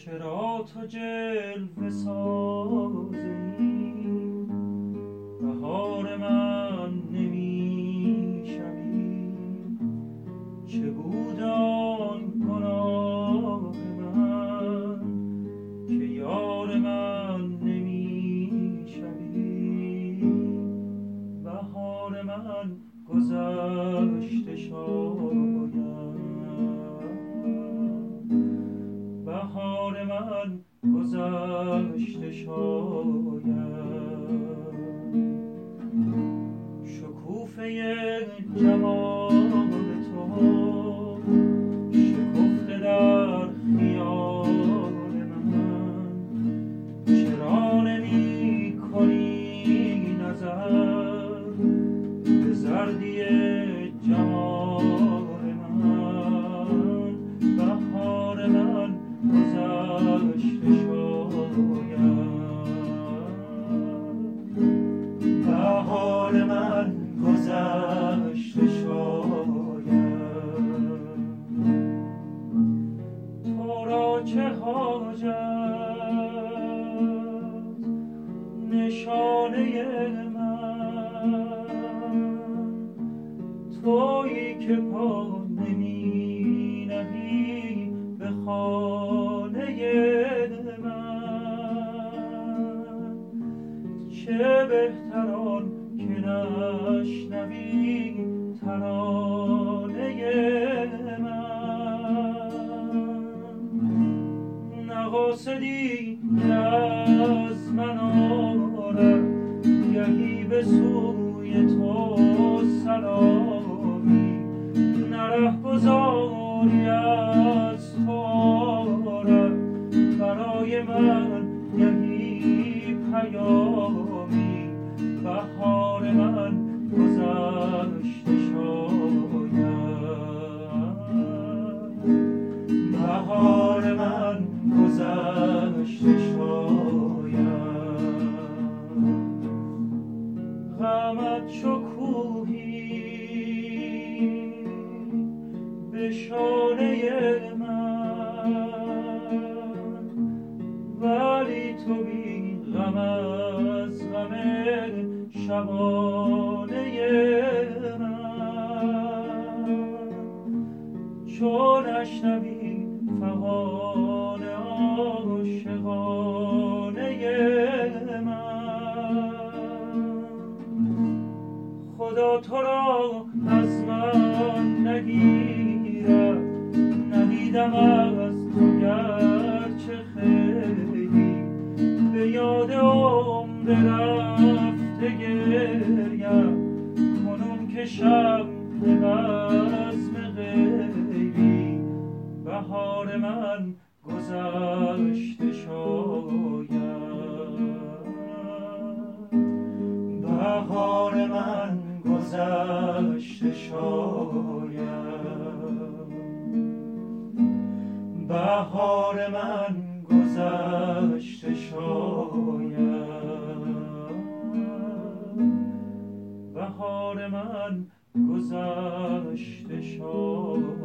چرا تو جلوه سازی بهار من نمیشوی؟ چه بود آن گناه من که یار من نمیشوی؟ بهار من گذشته شاید، بهار من گذشته شاید. شکوفه جمال تو شکفته در خیال من، چرا نمی کنی نظر به زردی جمال من؟ بهار من گذشته شاید، بهار من گذشته شاید. تو را چه حاجت نشانه من، تویی که پا نمی نهی به خانه من. چه بهتر آن که نشنوی ترانه من. نقاصدی که از من آرد گهی به سوی تو سلامی، نه رهگذاری از تو آرد برای من گهی پیامی. بهار من گذشته شاید، بهار من گذشته شاید. غمت شکوهی به شانه من، ولی تو بی غم از غم شبانه من. چون نشنوی فغان عاشقانه من، خدا تو را از من نگیرد. ندیدم از تو گرچه خیلی، به یاد عمر رفته گریم کنون که شب بزم غیبی. بهار من گذشته شاید، بهار من گذشته شاید، بهار من گذشته شاید، بهار من گذشته شاید.